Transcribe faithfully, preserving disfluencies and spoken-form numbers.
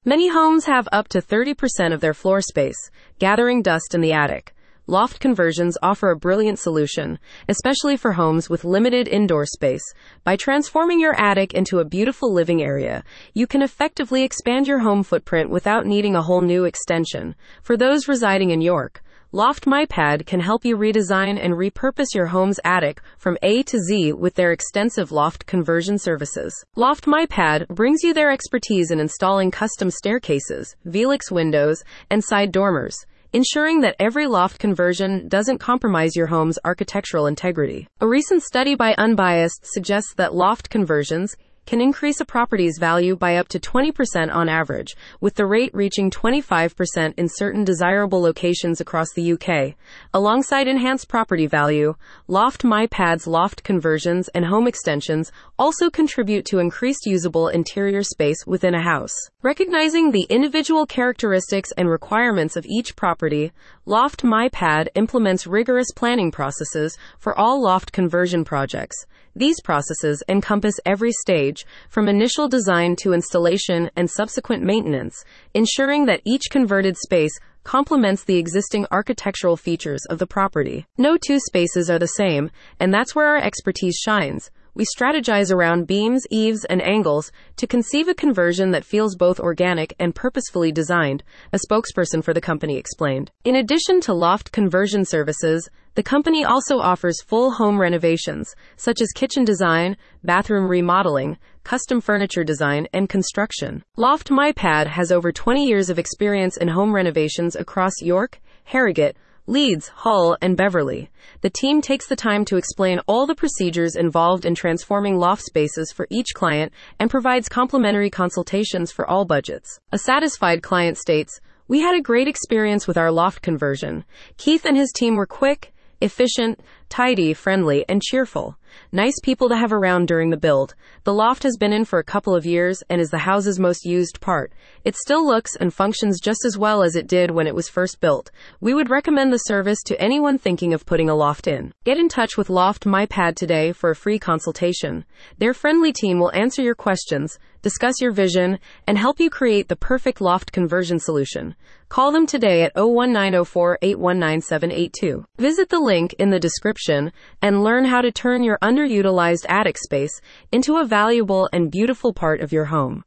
Many homes have up to thirty percent of their floor space gathering dust in the attic. Loft conversions offer a brilliant solution, especially for homes with limited indoor space. By transforming your attic into a beautiful living area, you can effectively expand your home footprint without needing a whole new extension. For those residing in York, Loft MyPad can help you redesign and repurpose your home's attic from A to Z with their extensive loft conversion services. Loft MyPad brings you their expertise in installing custom staircases, Velux windows, and side dormers, ensuring that every loft conversion doesn't compromise your home's architectural integrity. A recent study by Unbiased suggests that loft conversions can increase a property's value by up to twenty percent on average, with the rate reaching twenty-five percent in certain desirable locations across the U K. Alongside enhanced property value, Loft MyPad's loft conversions and home extensions also contribute to increased usable interior space within a house. Recognizing the individual characteristics and requirements of each property, Loft MyPad implements rigorous planning processes for all loft conversion projects. These processes encompass every stage, from initial design to installation and subsequent maintenance, ensuring that each converted space complements the existing architectural features of the property. No two spaces are the same, and that's where our expertise shines. We strategize around beams, eaves, and angles to conceive a conversion that feels both organic and purposefully designed, a spokesperson for the company explained. In addition to loft conversion services, the company also offers full home renovations, such as kitchen design, bathroom remodeling, custom furniture design, and construction. Loft MyPad has over twenty years of experience in home renovations across York, Harrogate, Leeds, Hull, and Beverley. The team takes the time to explain all the procedures involved in transforming loft spaces for each client and provides complimentary consultations for all budgets. A satisfied client states, "We had a great experience with our loft conversion. Keith and his team were quick, efficient, tidy, friendly, and cheerful. Nice people to have around during the build. The loft has been in for a couple of years and is the house's most used part. It still looks and functions just as well as it did when it was first built. We would recommend the service to anyone thinking of putting a loft in." Get in touch with Loft MyPad today for a free consultation. Their friendly team will answer your questions, discuss your vision, and help you create the perfect loft conversion solution. Call them today at oh one nine oh four, eight one nine, seven eight two. Visit the link in the description and learn how to turn your underutilized attic space into a valuable and beautiful part of your home.